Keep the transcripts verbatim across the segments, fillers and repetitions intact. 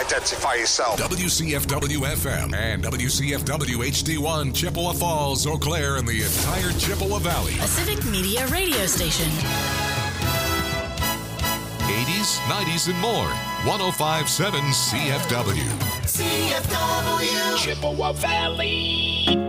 identify yourself. W C F W F M and W C F W H D one, Chippewa Falls, Eau Claire, and the entire Chippewa Valley. A Civic Media radio station. eighties, nineties, and more. one oh five point seven C F W. C F W. Chippewa Valley.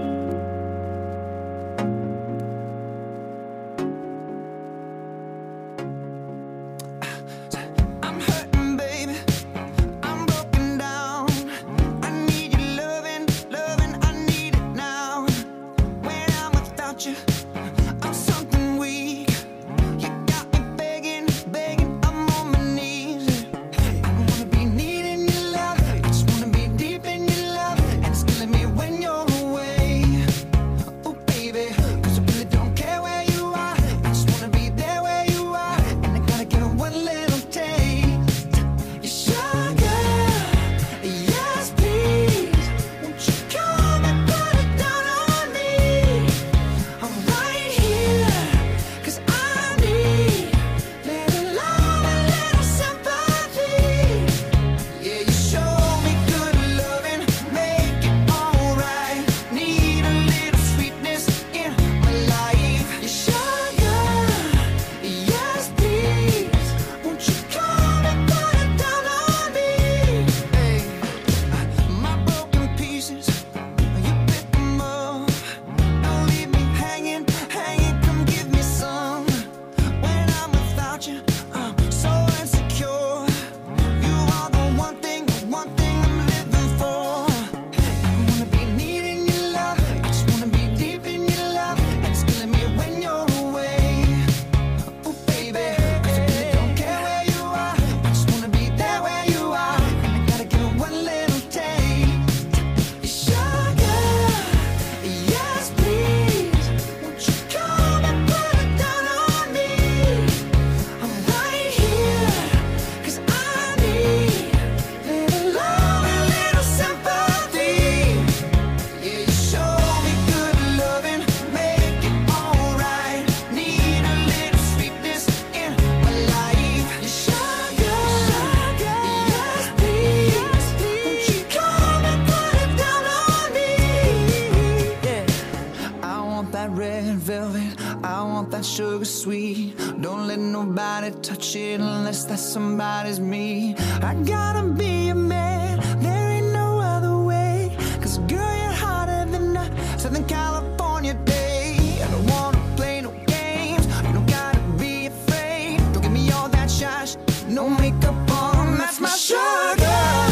Touch it unless that somebody's me. I gotta be a man, there ain't no other way. Cause girl, you're hotter than a Southern California day. I don't wanna play no games, you don't gotta be afraid. Don't give me all that shy, no makeup on, that's my sugar.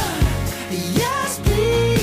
Yes, please.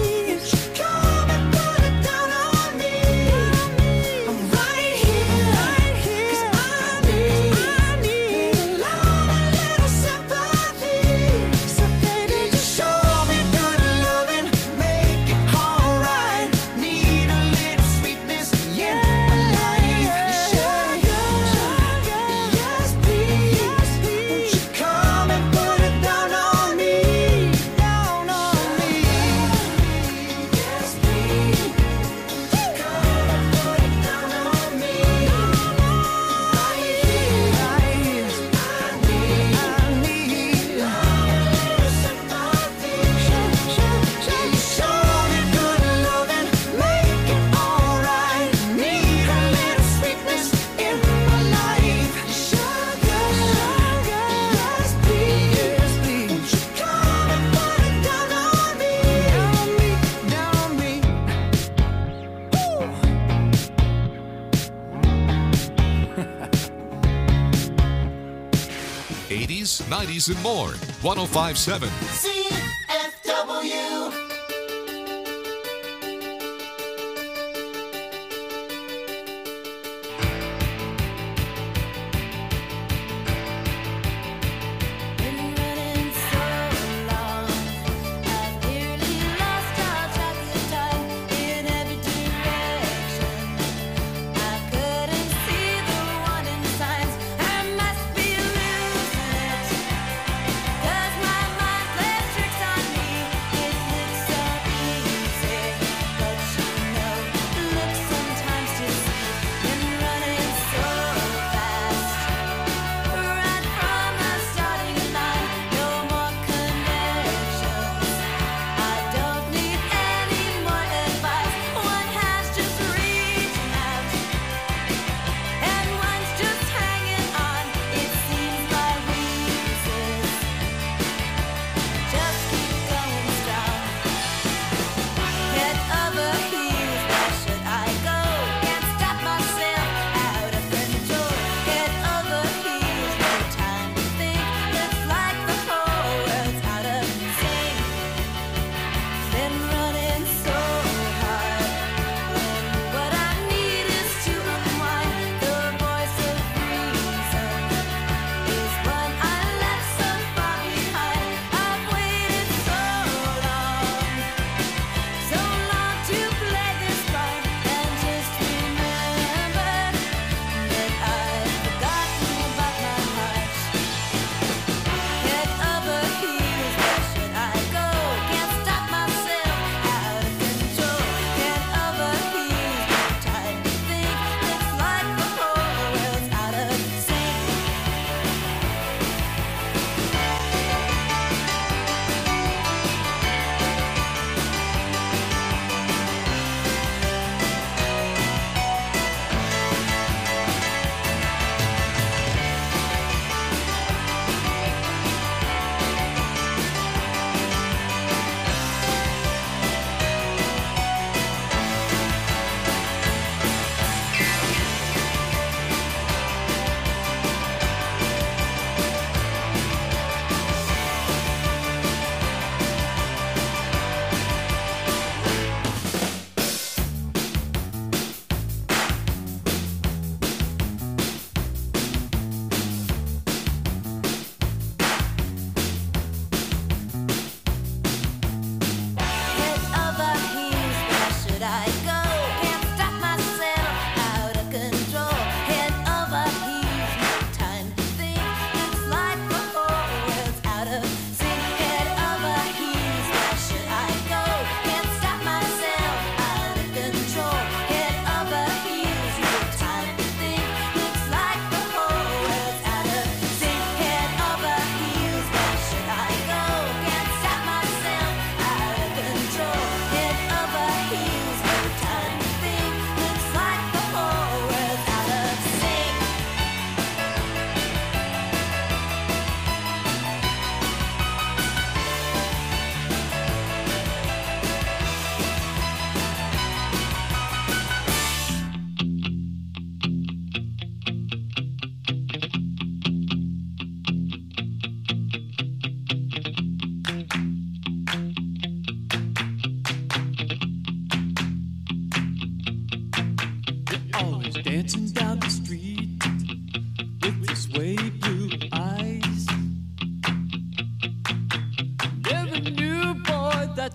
nineties and more. one oh five point seven C F W. Tricks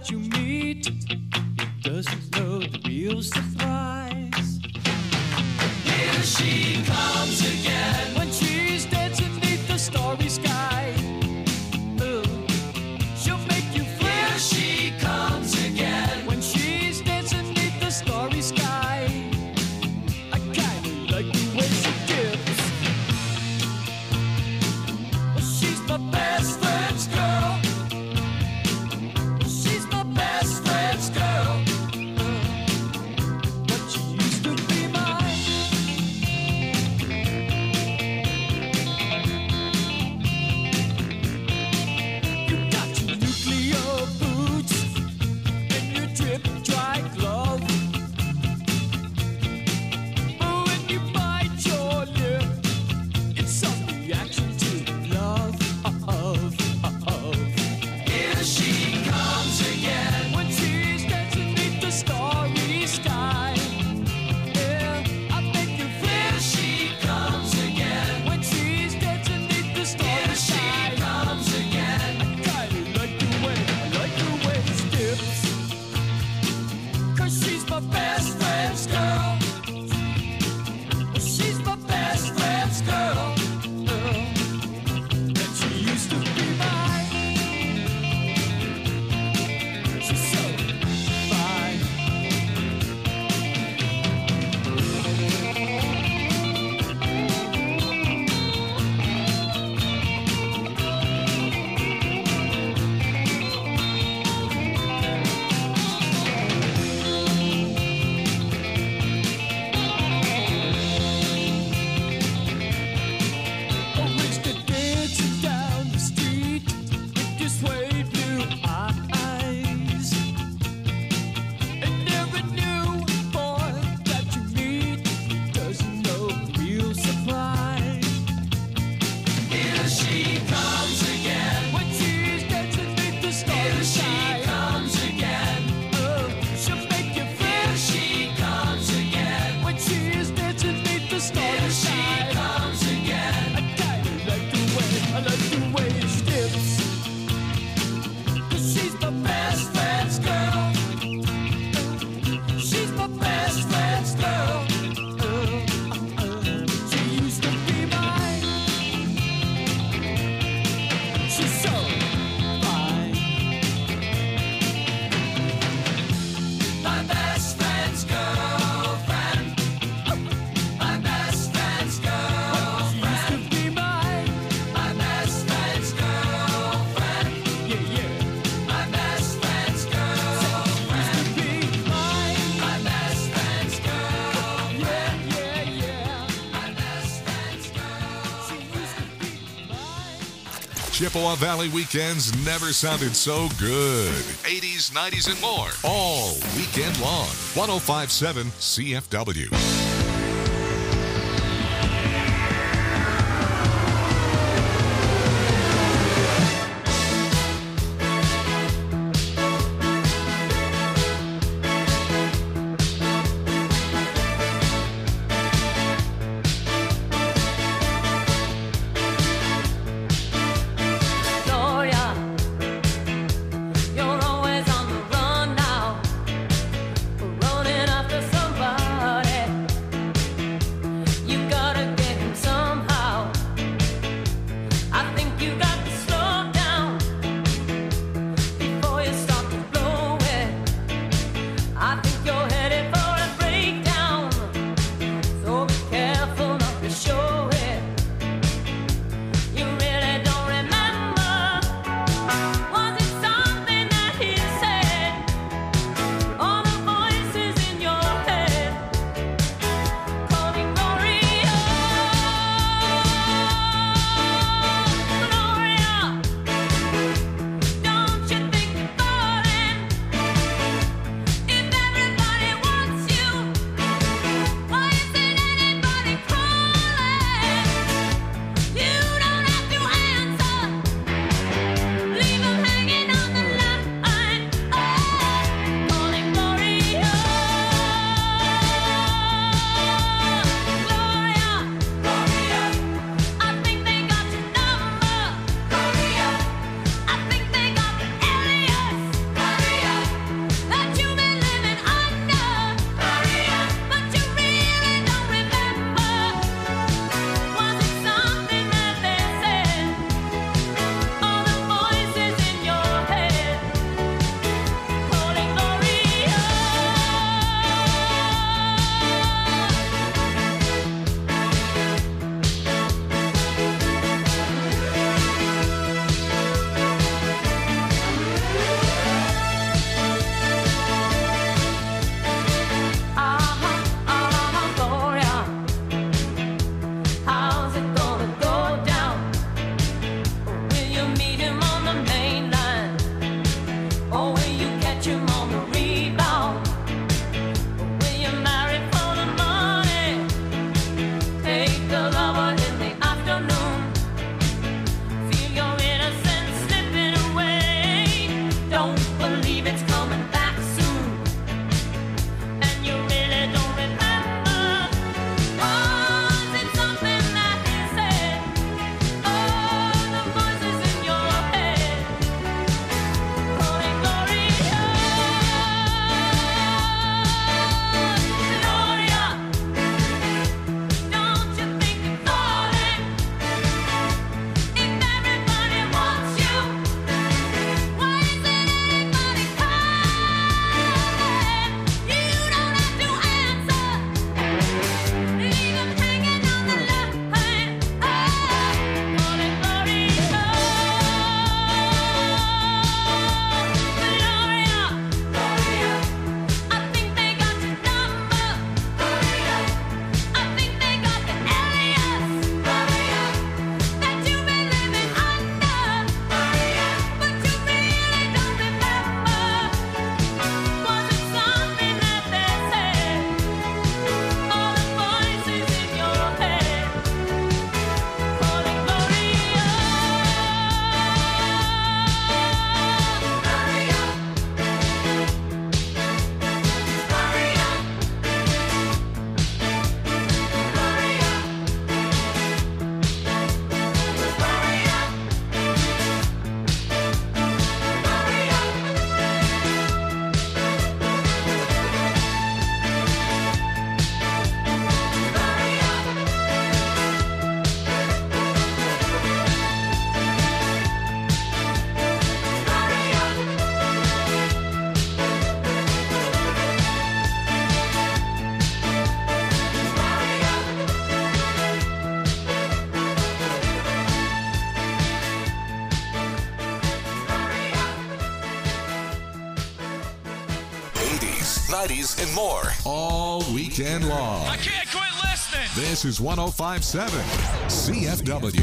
that you meet, it doesn't know the real surprise. Here she comes again when she's dancing beneath the starry sky. Ooh, she'll make you fly. Here she comes again when she's dancing beneath the starry sky. I kinda like the way she dips. Well, she's my best friend's girl. Well, she's my best friend's girl. But she used to be mine. You got your nuclear boots and your drip dry glove. Oh, when you bite your lip, it's some reaction to love. Here she comes again when she's dancing beneath the starry sky. Yeah, I make you feel. Here she comes again when she's dancing beneath the starry sky. Here she comes again. I kinda like the way, I like the way she dips. 'Cause she's my best friend's girl. Well, she's my best friend's girl. And she used to be mine. She's so fine. Oh, Mister dancing down the street with your suede blue eyes. And every new boy that you meet doesn't know real surprise. Here she comes again when she's dancing beneath the starry sky. Here she comes again. Oh, she'll make you feel. Here she comes again when she's dancing beneath the starry sky. Here she comes again. I kinda like the way, I like the way she dips. 'Cause she's my best friend's girl. She's my best friend's girl. She used to be mine. She's so fine. My best friend's girlfriend. My best friend's girlfriend. She used to be mine. My best friend's girlfriend. Yeah, yeah. My best friend's girlfriend. She used to be mine. My best friend's girlfriend. Yeah, yeah, yeah. My best friend's girlfriend. She used to be mine. Chippewa Valley weekends never sounded so good. eighties, nineties, and more. All weekend long. one oh five point seven C F W. Gloria, you're always on the run now, running after somebody. nineties, and more all weekend long. I can't quit listening. This is one oh five point seven C F W.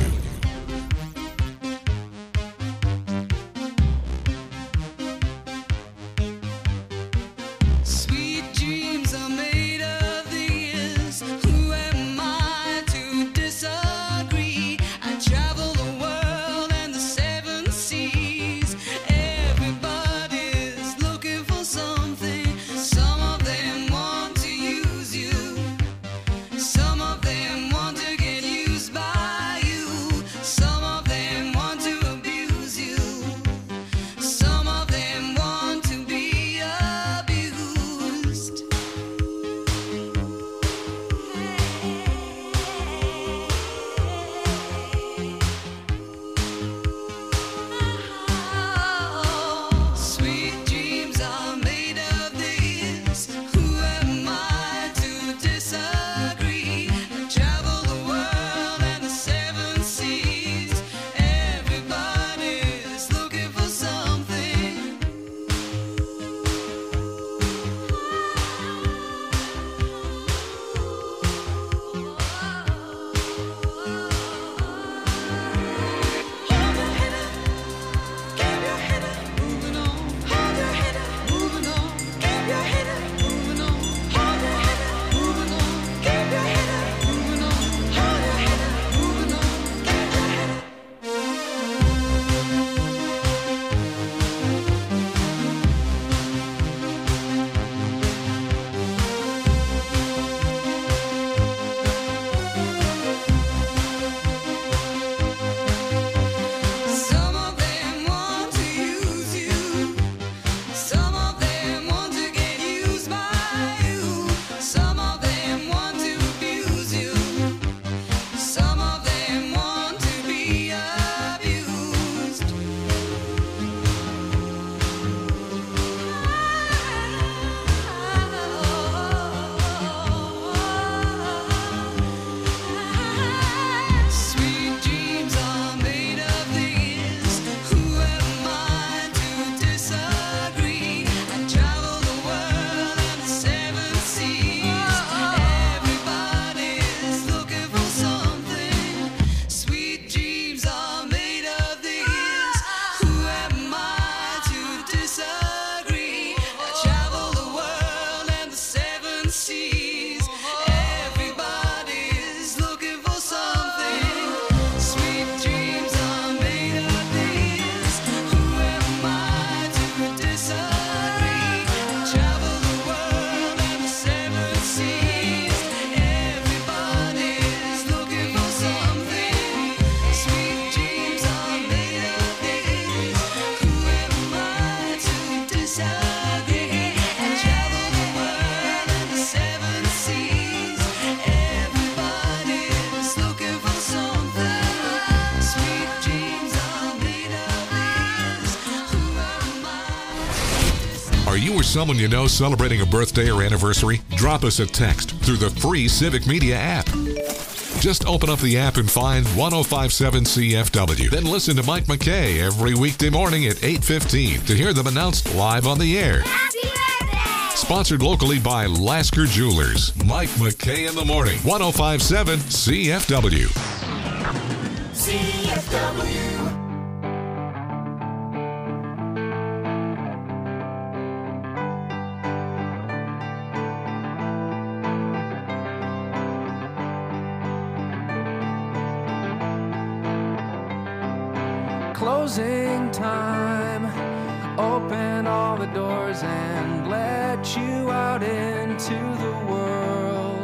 You or someone you know celebrating a birthday or anniversary? Drop us a text through the free Civic Media app. Just open up the app and find one oh five point seven C F W. Then listen to Mike McKay every weekday morning at eight fifteen to hear them announced live on the air. Happy birthday! Sponsored locally by Lasker Jewelers. Mike McKay in the morning. one oh five point seven C F W. C F W. Closing time, open all the doors and let you out into the world.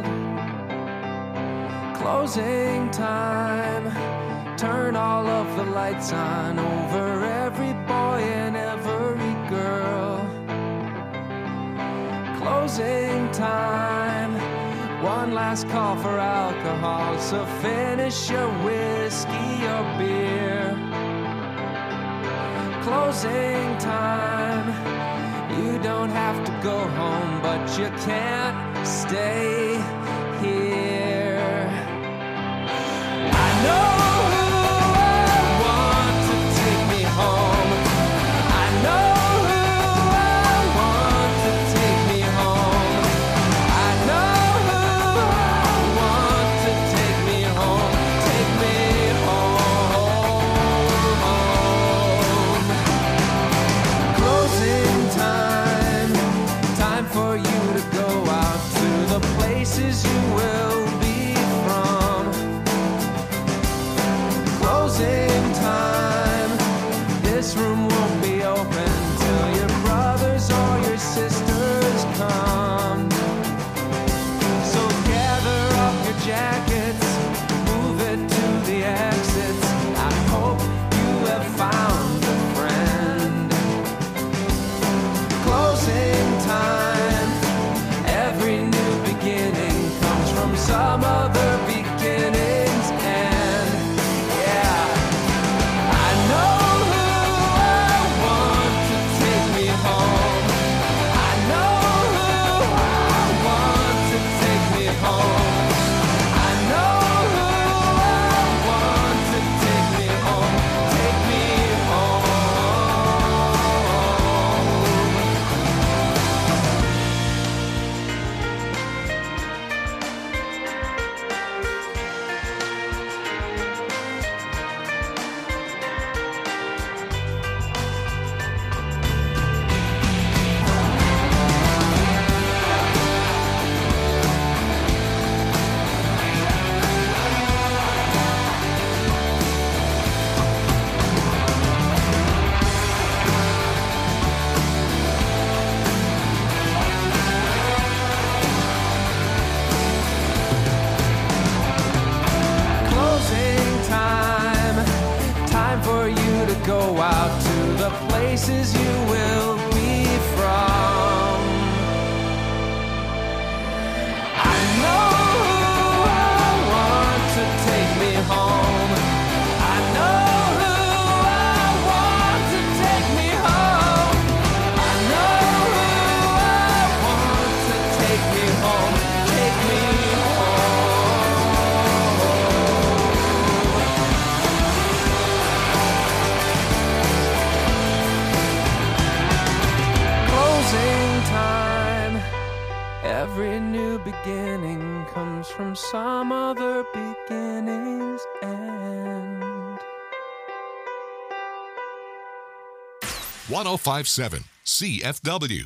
Closing time, turn all of the lights on over every boy and every girl. Closing time, one last call for alcohol, so finish your whiskey or beer. Closing time, you don't have to go home, but you can't stay here. I know who I want to take me home. I know who I want to take me home. places you will be from. I know who I want to take me home. I know who I want to take me home. I know who I want to take me home. Take me time. Every new beginning comes from some other beginning's end. one oh five point seven C F W.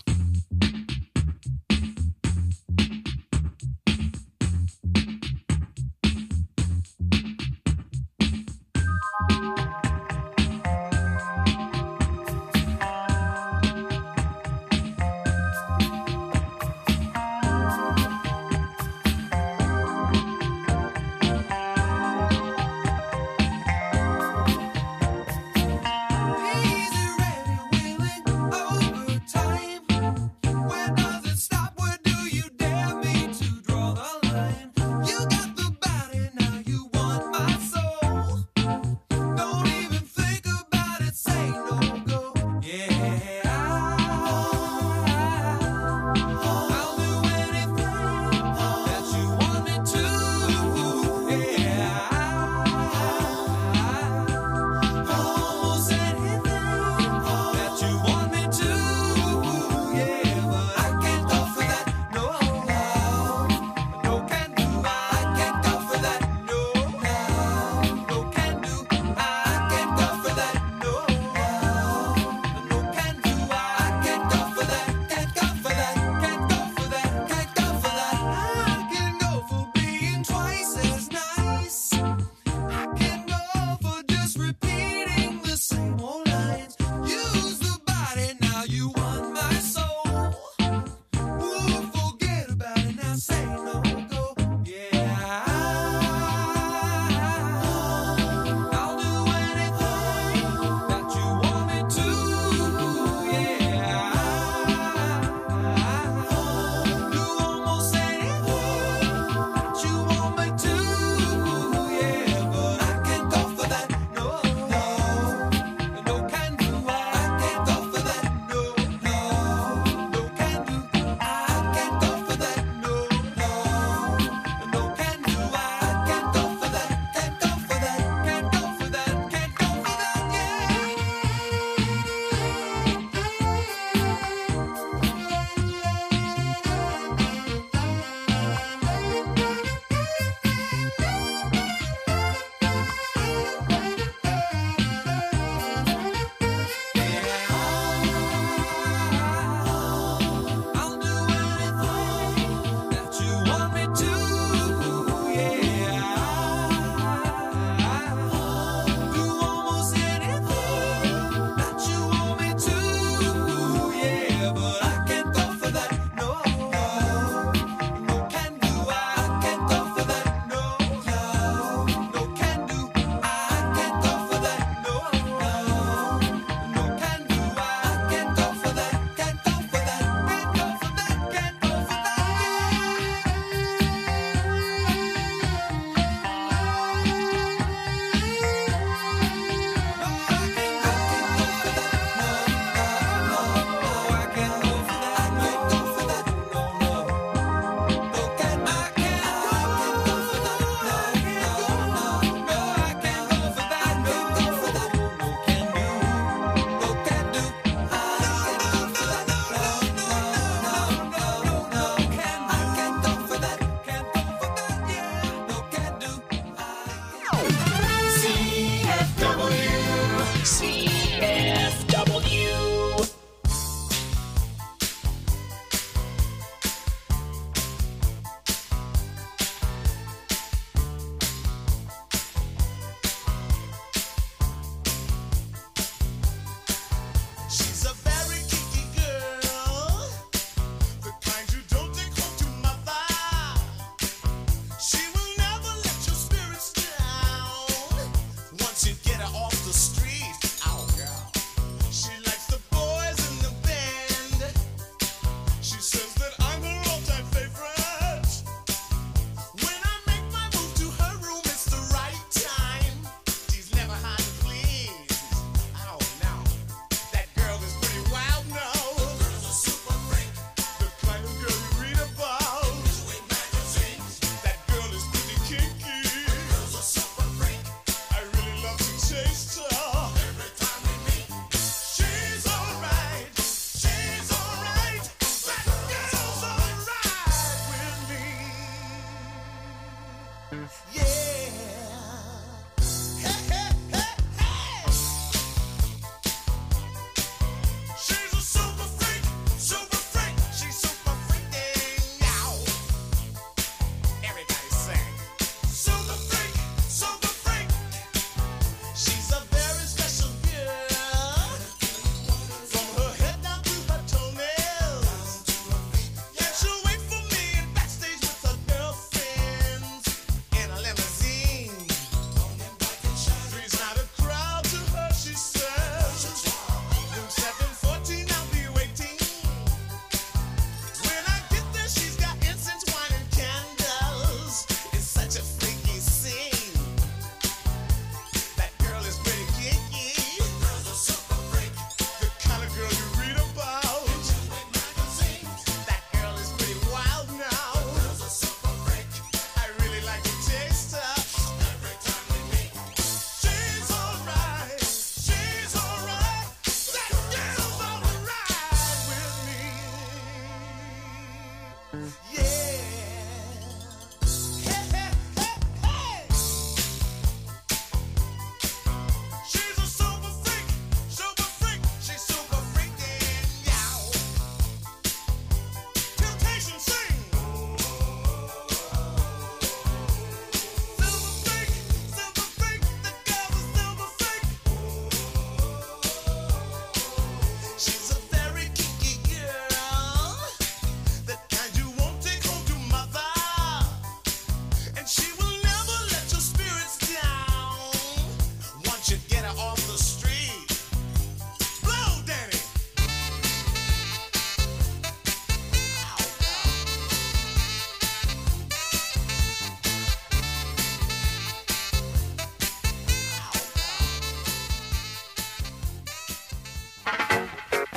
Off the street, oh girl, she likes the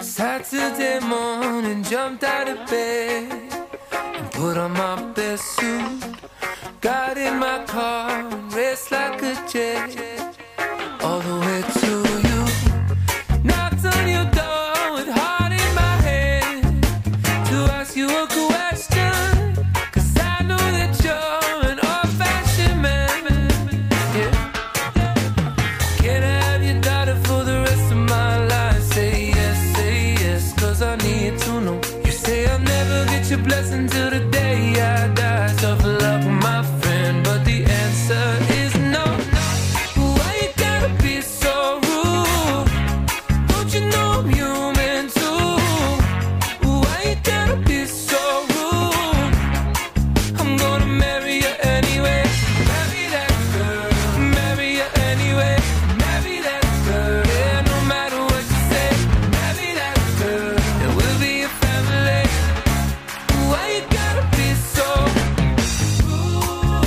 Saturday morning, jumped out of bed and put on my best suit. Got in my car and raced like a jet all the way to you. Knocked on your door with heart in my hand to ask you a question, 'cause I know that you're an old-fashioned man. Yeah. Can I have your daughter for the rest of my life? Say yes, say yes, 'cause I need to know. You say I'll never get your blessing till the day I die. Tough luck, my friend, but the answer is no. Why you gotta be so rude? Don't you know I'm human too? Why you gotta be so rude? I'm gonna marry you anyway. Marry that girl. Marry you anyway. Marry that girl. Yeah, no matter what you say. Marry that girl. And we'll be a family. Why you gotta be so rude?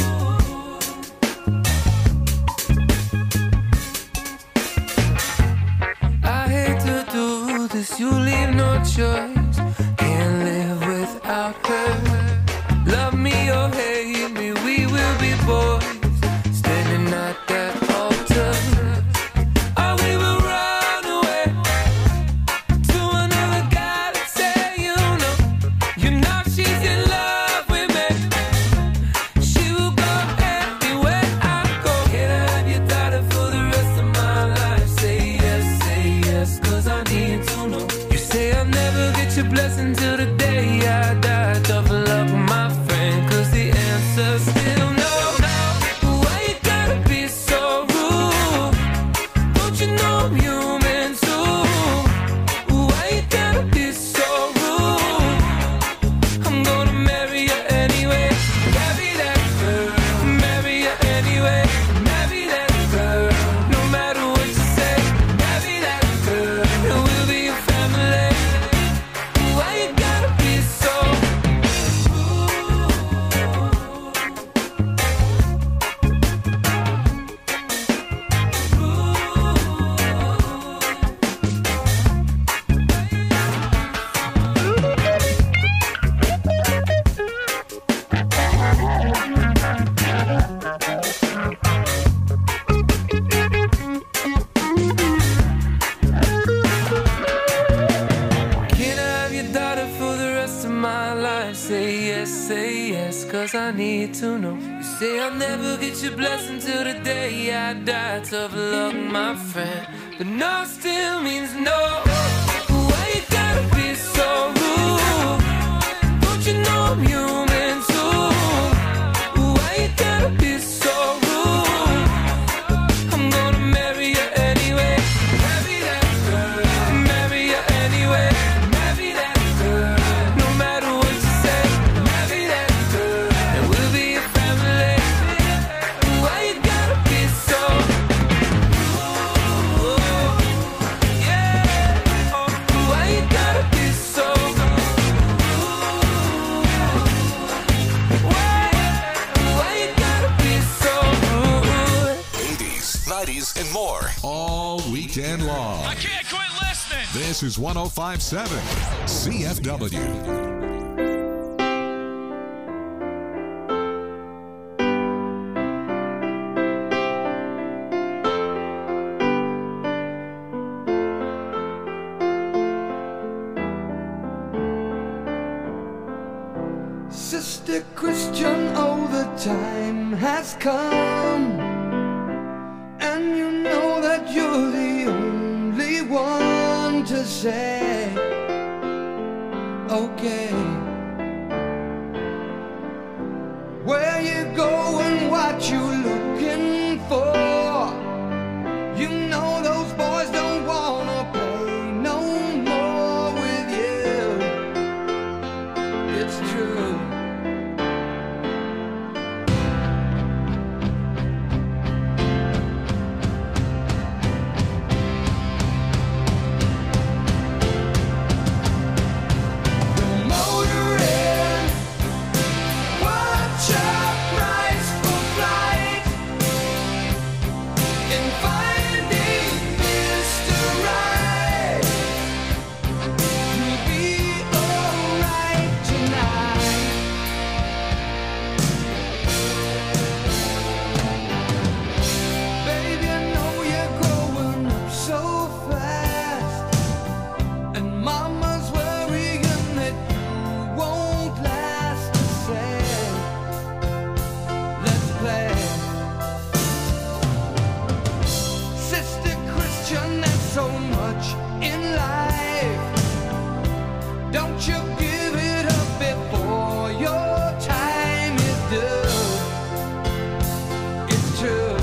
I hate to do this, you leave no choice. Can't live without her. Love me or hate me, we will be boys, standing at that altar. Or we will run away to another galaxy, you know. You know she's in love with me. She will go anywhere I go. Can I have your daughter for the rest of my life? Say yes, say yes, 'cause I need to know. You say I'll never get your blessing till the day I die. Tough luck, my friend, 'cause the answer's still no. Why you gotta be so rude? Don't you know I'm human too? Why you gotta be so rude? I'm gonna marry you anyway. Marry that girl. Marry you anyway. Marry that girl. No matter what you say. Marry that girl. And we'll be a family. Why you gotta be so rude? Can I have your daughter for the rest of my life? Say yes, say yes, 'cause I need to know. You say I'll never get your blessing till the day I die. Tough luck, my friend, but no still means no. Why you gotta be so rude? Don't you know I'm human too? Why you gotta be so rude? I'm gonna marry you anyway. Marry that girl. Marry you anyway. Marry that girl. No matter what you say. Marry that girl. And we'll be a family. Why you gotta be so rude? Yeah. Oh, why you gotta be so rude? Why? Why you gotta be so rude? eighties, nineties, and more. All weekend long. I can't quit listening. This is one oh five point seven C F W. Sister Christian, oh, the time has come, and you know that you're the only one to say, okay, where you going, what you looking for. You know those boys don't wanna play no more with you. It's true. Motoring, watch out, price for flying. in life. Don't you give it up before your time is done. It's true.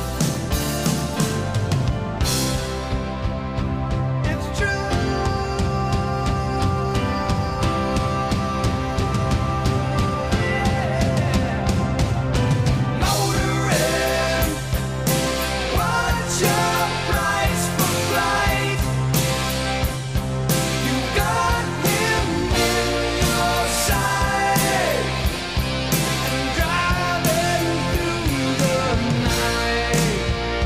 It's true. Yeah. Motoring. What's your price for flight? You got him in your sight, driving through the night.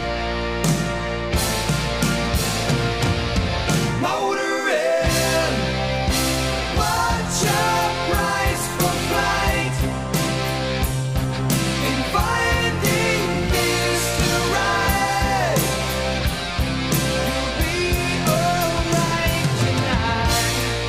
Motoring. What's your price for flight? In finding Mister Right, you'll be alright tonight.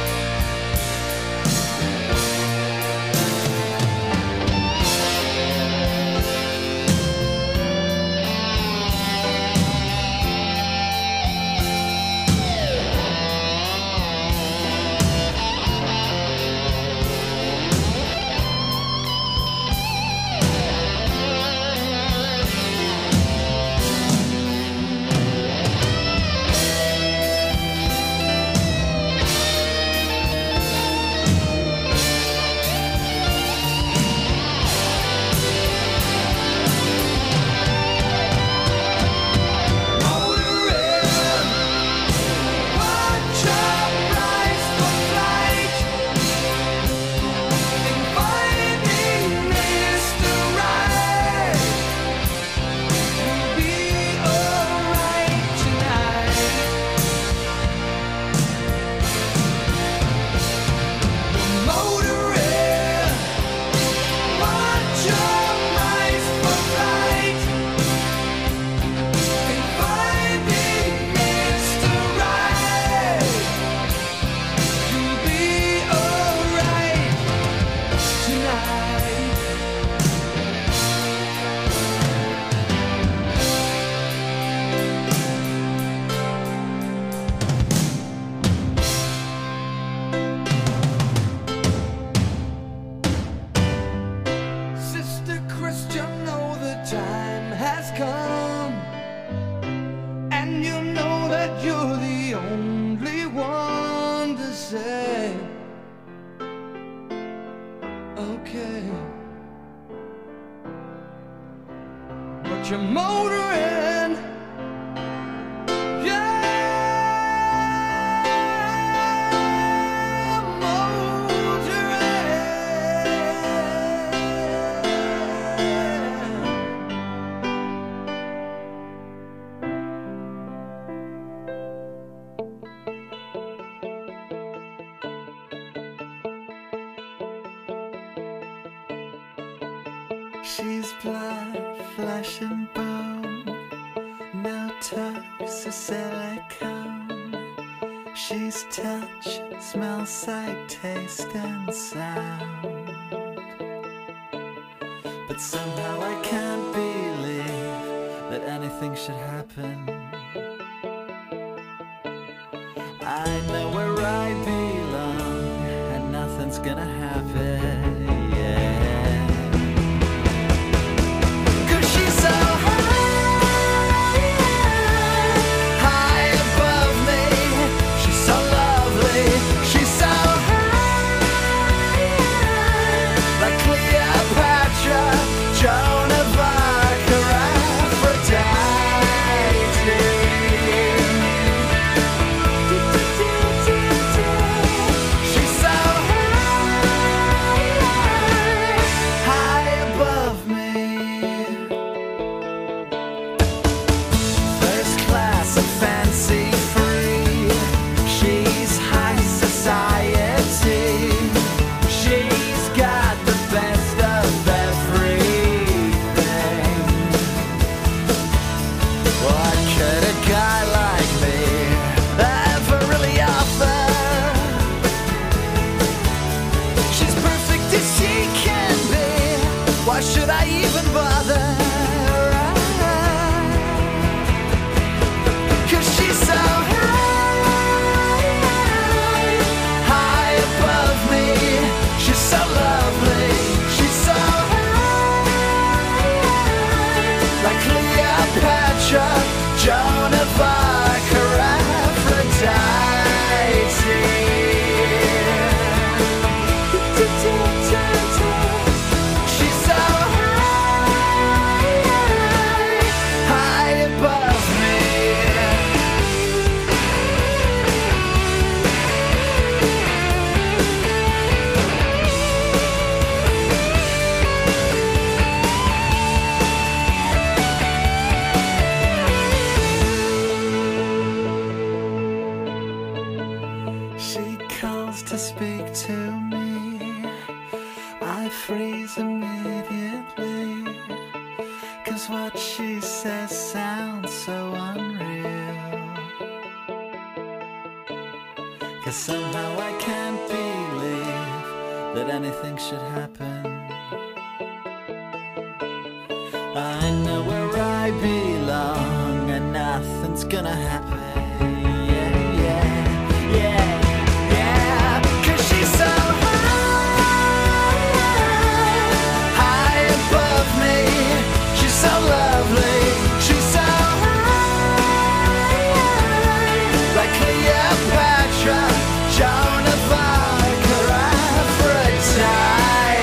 Motoring. What's your price for flight? In finding Mister Right, you'll be alright tonight. Motoring. What's your price for flight? In finding Mister Right, you'll be alright tonight. Sister Christian, know the time has come, and you know that you're the only one to say, okay. But you're motoring, yeah, motoring. She's blood, flesh and bone, no tox or silicone. She's touch, smell, sight, taste and sound. But somehow I can't believe that anything should happen. I know where I belong, and nothing's gonna happen. Yeah. 'Cause she's so high, high above me. She's so lovely. She's so high, like Cleopatra, Joan of Arc, or Aphrodite. She's so high, Sometimes what she says sounds so unreal, 'cause somehow I can't believe that anything should happen. I know where I belong and nothing's gonna happen. Yeah, yeah, yeah, yeah. 'Cause she's so high, high above me. She's so lovely. She's so high, like Cleopatra, Joan of Arc, or Aphrodite.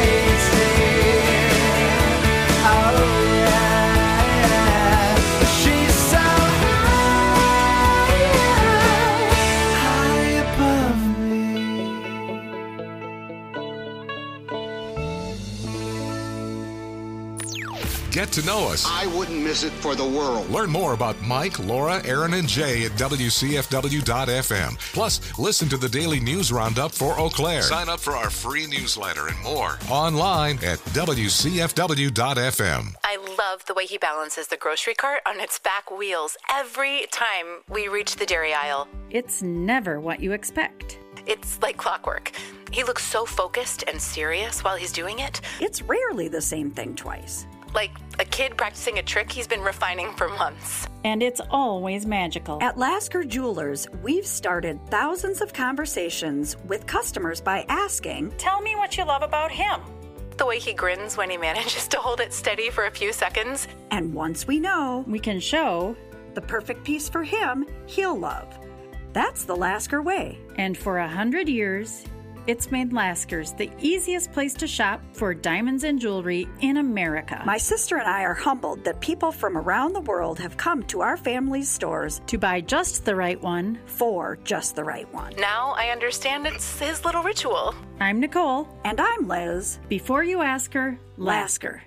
Get to know us. I wouldn't miss it for the world. Learn more about Mike, Laura, Aaron, and Jay at W C F W dot F M. Plus, listen to the daily news roundup for Eau Claire. Sign up for our free newsletter and more online at W C F W dot F M. I love the way he balances the grocery cart on its back wheels every time we reach the dairy aisle. It's never what you expect. It's like clockwork. He looks so focused and serious while he's doing it. It's rarely the same thing twice. Like a kid practicing a trick he's been refining for months. And it's always magical. At Lasker Jewelers, we've started thousands of conversations with customers by asking, "Tell me what you love about him." The way he grins when he manages to hold it steady for a few seconds. And once we know, we can show the perfect piece for him, he'll love. That's the Lasker way. And for a hundred years, it's made Lasker's the easiest place to shop for diamonds and jewelry in America. My sister and I are humbled that people from around the world have come to our family's stores to buy just the right one for just the right one. Now I understand it's his little ritual. I'm Nicole. And I'm Liz. Before you ask her, Lasker.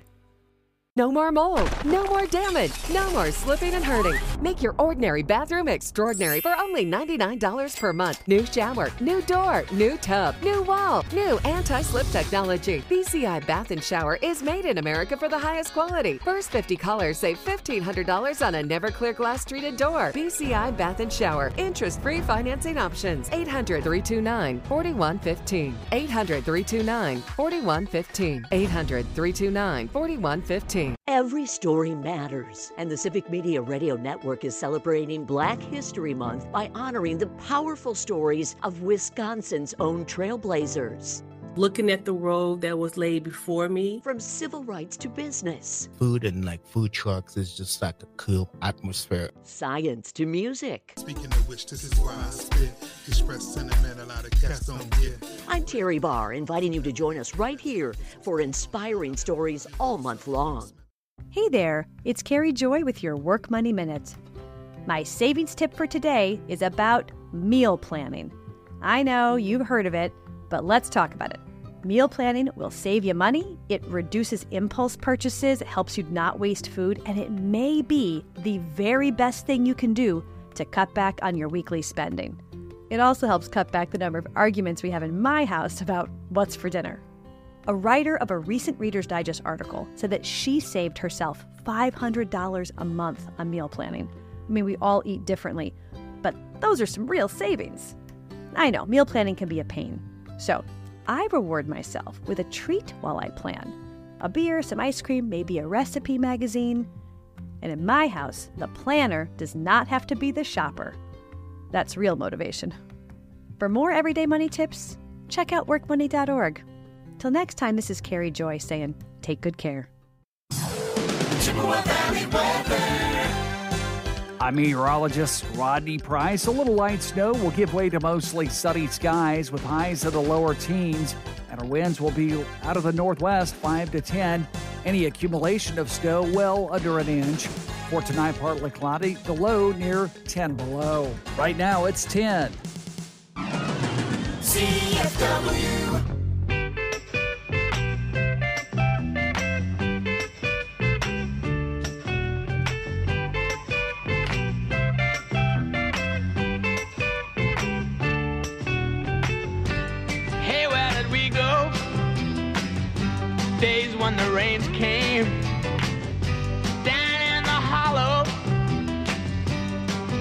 No more mold, no more damage, no more slipping and hurting. Make your ordinary bathroom extraordinary for only ninety-nine dollars per month. New shower, new door, new tub, new wall, new anti-slip technology. B C I Bath and Shower is made in America for the highest quality. First fifty callers save fifteen hundred dollars on a never clear glass treated door. B C I Bath and Shower. Interest-free financing options. eight hundred, three two nine, four one one five. eight hundred, three two nine, four one one five. eight hundred, three two nine, four one one five. Every story matters, and the Civic Media Radio Network is celebrating Black History Month by honoring the powerful stories of Wisconsin's own trailblazers. Looking at the road that was laid before me. From civil rights to business. Food and like food trucks is just like a cool atmosphere. Science to music. Speaking of which, this is why I spit. Express sentiment a lot of cats don't get. I'm Terry Barr, inviting you to join us right here for inspiring stories all month long. Hey there, it's Carrie Joy with your Work Money Minute. My savings tip for today is about meal planning. I know you've heard of it, but let's talk about it. Meal planning will save you money, it reduces impulse purchases, it helps you not waste food, and it may be the very best thing you can do to cut back on your weekly spending. It also helps cut back the number of arguments we have in my house about what's for dinner. A writer of a recent Reader's Digest article said that she saved herself five hundred dollars a month on meal planning. I mean, we all eat differently, but those are some real savings. I know, meal planning can be a pain. So I reward myself with a treat while I plan. A beer, some ice cream, maybe a recipe magazine. And in my house, the planner does not have to be the shopper. That's real motivation. For more everyday money tips, check out work money dot org. Till next time, this is Carrie Joy saying, take good care. Chippewa Valley weather. I'm meteorologist Rodney Price. A little light snow will give way to mostly sunny skies with highs in the lower teens, and our winds will be out of the northwest, five to ten. Any accumulation of snow well under an inch. For tonight, partly cloudy, the low near ten below. Right now, it's ten. C F W. Days when the rains came down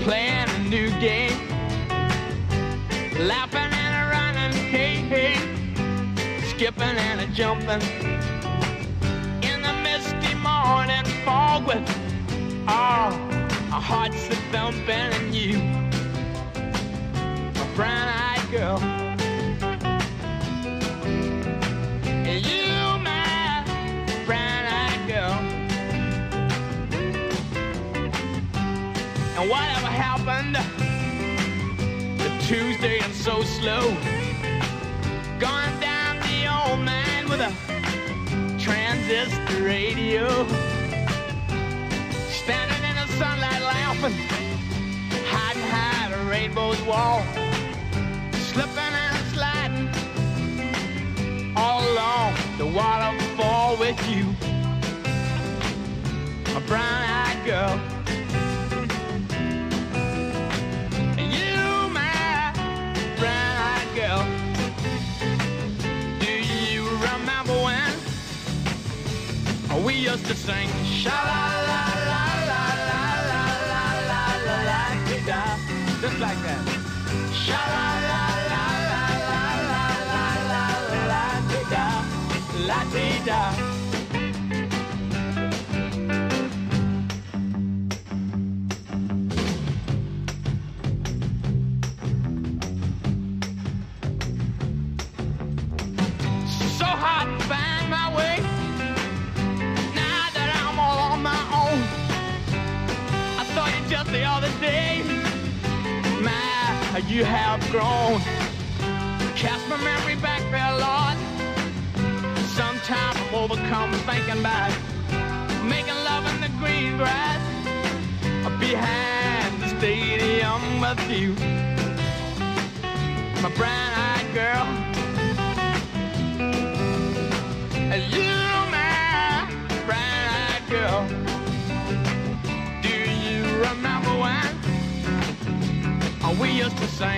playing a new game, laughing and a running, hey, hey, skipping and a jumping in the misty morning fog with all our hearts a thumping and you, a brown-eyed girl. And you, my brown-eyed girl. And whatever happened to Tuesday and so slow, going down the old man with a transistor radio, standing in the sunlight laughing, hiding behind a rainbow's wall, slipping and sliding all along the waterfall with you, a brown-eyed girl. And you, my brown-eyed girl. Do you remember when we used to sing sha-la-la-la-la-la-la-la-la-la-la-la-la-la-la, just like that. Sha-la-la-la-la-la-la-la-la-la-la-la-la-la-la. So hard to find my way now that I'm all on my own. I saw you just the other day, my, you have grown. Cast my memory back there, Lord. Sometimes I'm overcome thinking about making love in the green grass behind the stadium with you, my brown-eyed girl. You, my brown-eyed girl. Do you remember when we used to sing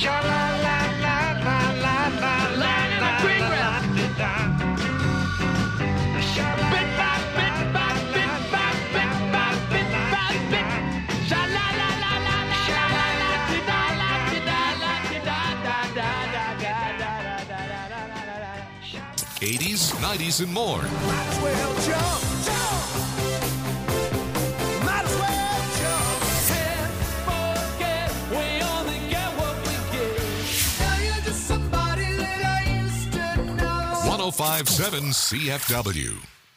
sha-la-la-la-la-la-la-la, land in the green grass? Bit by bit by bit by bit by bit by bit. eighties, nineties, and more. Might as well jump, jump. Might as well jump. Can't forget, we only get what we get. Now you're just somebody that I used to know. one oh five point seven C F W.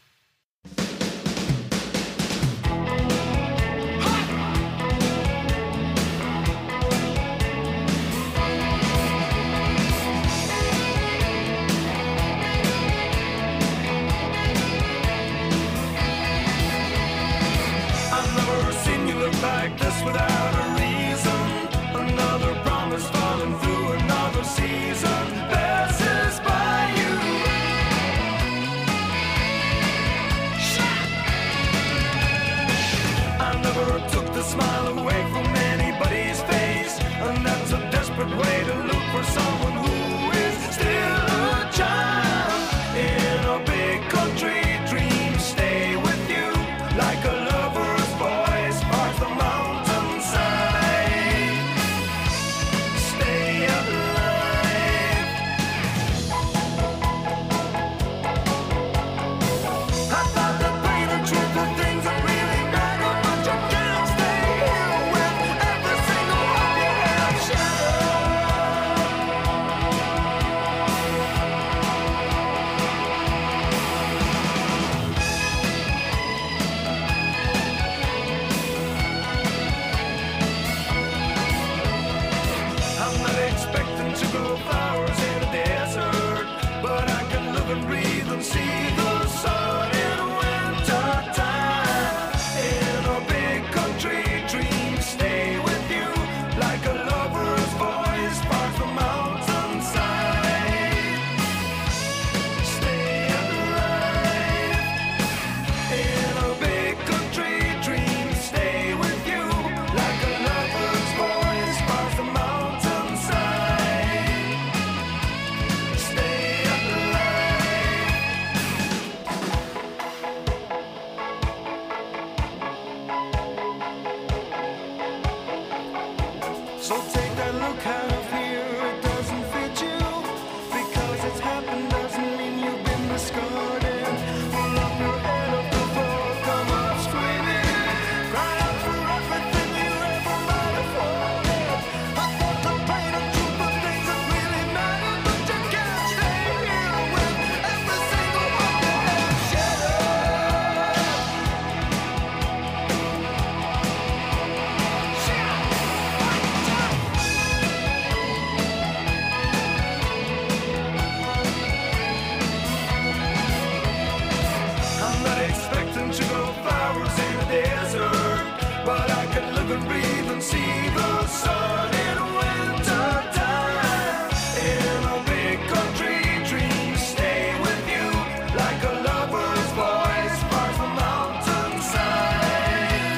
Like this without a reason, another promise falling through another season passes by you. So take that look out of here, it doesn't fit you. Because it's happened doesn't mean you've been discarded. Pull up your head off the floor, come up screaming. Cry out for everything you ever might have wanted. I thought to paint a truth of things that really matter, but you can't stay here with every single one you have shattered. I'm not expecting to grow flowers in a desert, but I can live and breathe and see the sun in winter time. In a big country, dreams stay with you like a lover's voice bars the mountainside.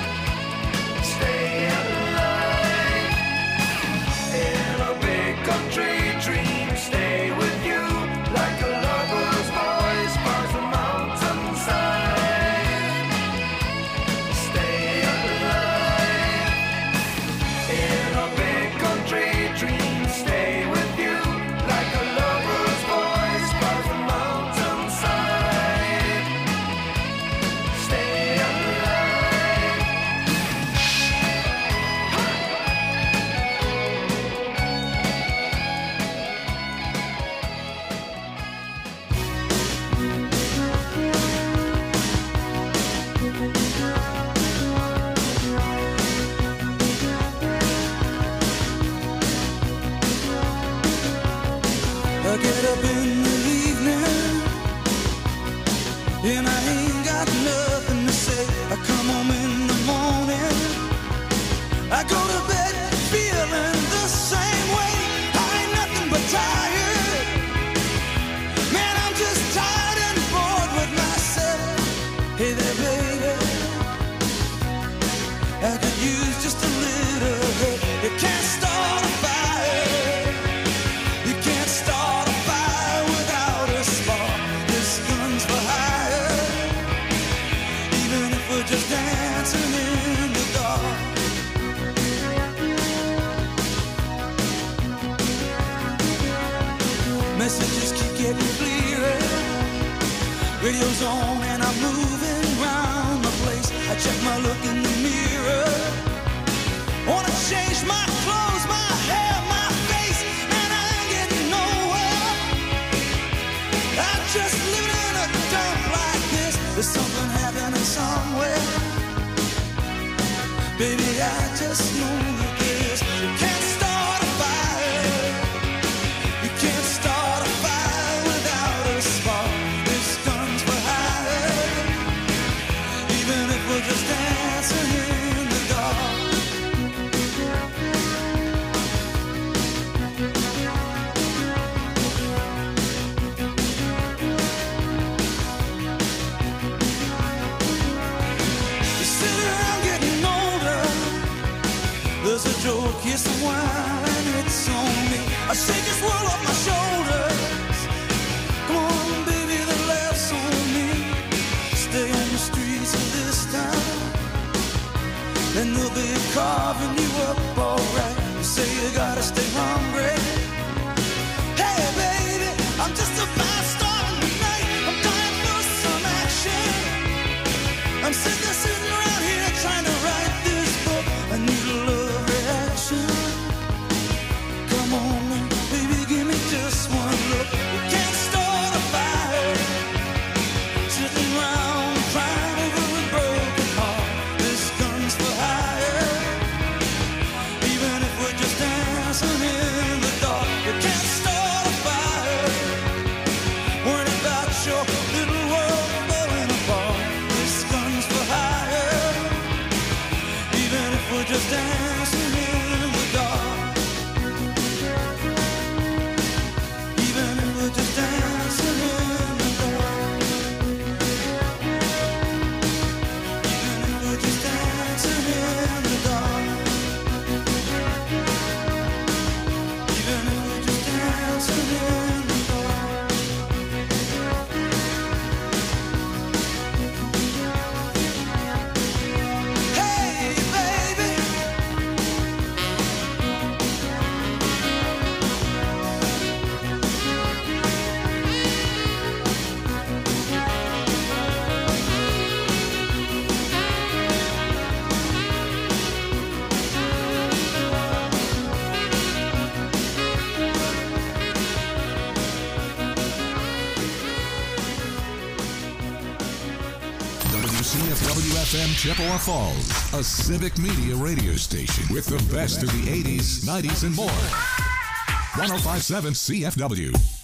Stay alive. In a big country, dreams stay with you like a lover's voice bars the mountainside. Stay alive. In a big country, dreams stay with you like a lover's voice bars the mountainside. Stay alive. I get up in the evening and I ain't got nothing to say. I come home in the morning, I go to bed feeling the same way. I ain't nothing but tired. Man, I'm just tired and bored with myself. Hey there, baby, I could use just a little help. You can't start a fire. You can't start a fire without a spark. This gun's for hire. Even if we're just dancing in the dark. Messages keep getting clearer. Radio's on and I'm moving round the place. I check my look in the mirror. Wanna change my clothes, my hair, my face, and I ain't getting nowhere. I'm just living in a dump like this. There's something happening somewhere. Baby, I just know that this. You can't start a fire. You can't start a fire without a spark. This gun's for hire. Even if we're just dancing in the dark. You sit around getting older. There's a joke, yes, a while, and it's on me. I shake this world off my shoulders. Come on, baby, the laugh's on me. Stay on the streets of this town, then they'll be carving you up alright. You say you gotta stay hungry. Hey, baby, I'm just about starting tonight. I'm dying for some action. I'm sitting there, sitting around here trying to write this book. I need a love reaction. Come on, baby, give me just one look. You can't start a fire. Sitting around crying over a broken heart. This gun's for hire. Even if we're just dancing in the dark. F M Chippewa Falls, a Civic Media radio station with the best of the eighties, nineties, and more. one oh five point seven C F W.